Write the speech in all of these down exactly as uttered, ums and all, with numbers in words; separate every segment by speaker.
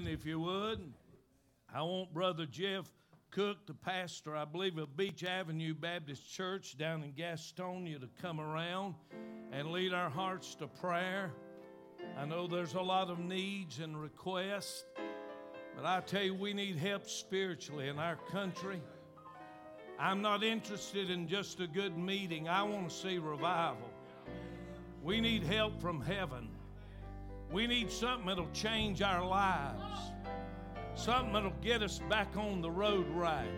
Speaker 1: if you would. I want Brother Jeff Cook, the pastor, I believe, of Beach Avenue Baptist Church down in Gastonia, to come around and lead our hearts to prayer. I know there's a lot of needs and requests, but I tell you, we need help spiritually in our country. I'm not interested in just a good meeting. I want to see revival. We need help from heaven. We need something that'll change our lives. Something that'll get us back on the road right.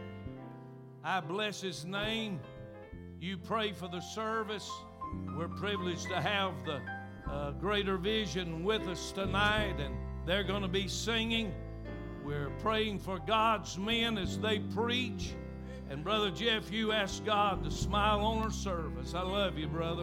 Speaker 1: I bless His name. You pray for the service. We're privileged to have the uh, Greater Vision with us tonight, and they're going to be singing. We're praying for God's men as they preach. And Brother Jeff, you ask God to smile on our service. I love you, brother.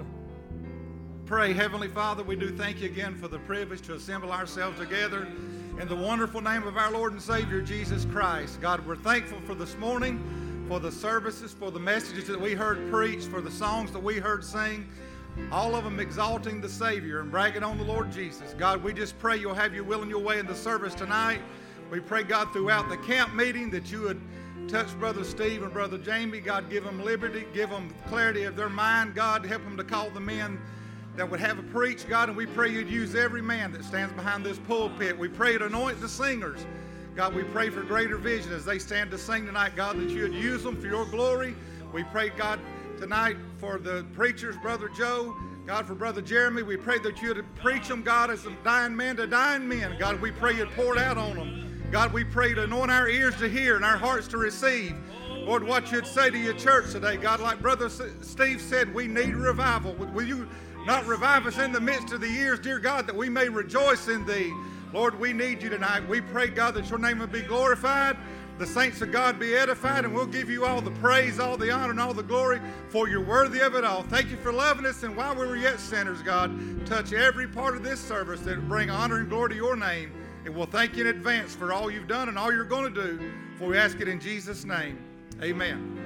Speaker 2: Pray. Heavenly Father, we do thank you again for the privilege to assemble ourselves together in the wonderful name of our Lord and Savior, Jesus Christ. God, we're thankful for this morning, for the services, for the messages that we heard preached, for the songs that we heard sing, all of them exalting the Savior and bragging on the Lord Jesus. God, we just pray you'll have your will and your way in the service tonight. We pray, God, throughout the camp meeting that you would touch Brother Steve and Brother Jamie. God, give them liberty, give them clarity of their mind. God, help them to call the men that would have a preach, God, and we pray you'd use every man that stands behind this pulpit. We pray to anoint the singers. God, we pray for Greater Vision as they stand to sing tonight, God, that you would use them for your glory. We pray, God, tonight for the preachers, Brother Joe, God, for Brother Jeremy. We pray that you would preach them, God, as a dying man to dying men. God, we pray you'd pour it out on them. God, we pray to anoint our ears to hear and our hearts to receive. Lord, what you'd say to your church today, God, like Brother Steve said, we need revival. Will you not revive us in the midst of the years, dear God, that we may rejoice in thee? Lord, we need you tonight. We pray, God, that your name will be glorified, the saints of God be edified, and we'll give you all the praise, all the honor, and all the glory, for you're worthy of it all. Thank you for loving us, and while we were yet sinners, God, touch every part of this service that will bring honor and glory to your name, and we'll thank you in advance for all you've done and all you're going to do, for we ask it in Jesus' name. Amen.